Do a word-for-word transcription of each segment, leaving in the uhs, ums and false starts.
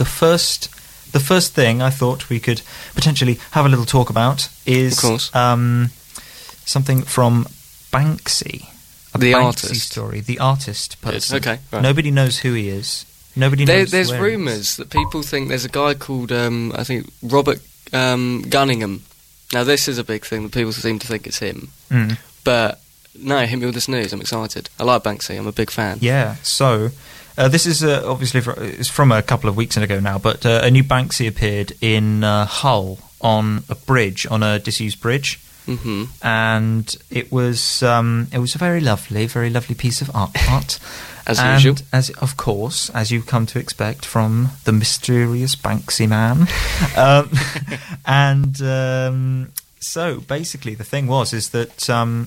the first the first thing I thought we could potentially have a little talk about is of course. Um, something from Banksy. A The Banksy artist. story. The artist person. Okay, right. Nobody knows who he is. Nobody There, knows there's where he is. rumours that people think there's a guy called, um, I think, Robert um, Gunningham. Now, this is a big thing that people seem to think it's him. Mm. But, no, hit me with this news. I'm excited. I like Banksy. I'm a big fan. Yeah, so uh, this is uh, obviously fr- it's from a couple of weeks ago now, but uh, a new Banksy appeared in uh, Hull on a bridge, on a disused bridge. Mm-hmm. And it was um, it was a very lovely, very lovely piece of art. art. As and usual. As, of course, as you come to expect from the mysterious Banksy man. um, and um, so, basically, the thing was, is that um,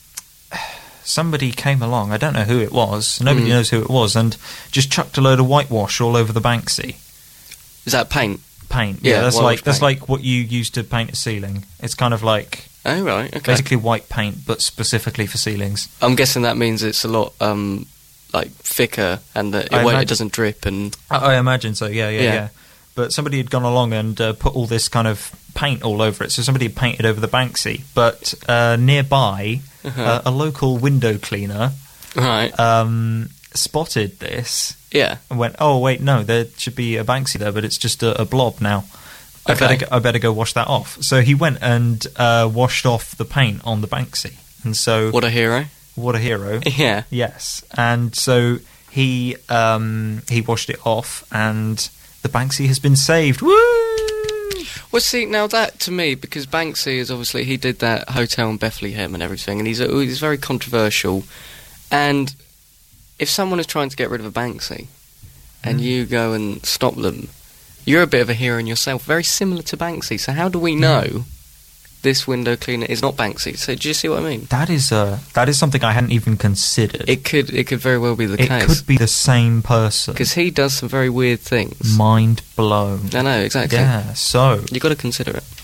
somebody came along, I don't know who it was, nobody Mm. knows who it was, and just chucked a load of whitewash all over the Banksy. Is that paint? Paint, Yeah, yeah, that's whitewash like that's paint. like what you use to paint a ceiling. It's kind of like Oh, right, okay. basically white paint, but specifically for ceilings. I'm guessing that means it's a lot, um, like, thicker and that it, I won't- it imagine- doesn't drip and... I, I imagine so, yeah, yeah, Yeah. yeah, But somebody had gone along and uh, put all this kind of paint all over it. So somebody had painted over the Banksy. But uh, nearby, Uh-huh. uh, a local window cleaner Right. um, spotted this Yeah. and went, "Oh wait, no, there should be a Banksy there, but it's just a, a blob now. I Okay. better, go, I better go wash that off." So he went and uh, washed off the paint on the Banksy. And so, What a hero. what a hero! Yeah. Yes, and so he um, he washed it off, and the Banksy has been saved. Woo! Well, see, now that, to me, because Banksy is obviously, he did that hotel in Bethlehem and everything, and he's, he's very controversial, and if someone is trying to get rid of a Banksy, and Mm. you go and stop them, you're a bit of a hero in yourself, very similar to Banksy, so how do we know this window cleaner is not Banksy? So, do you see what I mean? That is uh, that is something I hadn't even considered. It could, it could very well be the It case. could be the same person. Because he does some very weird things. Mind blown. I know, exactly. Yeah. So You've got to consider it.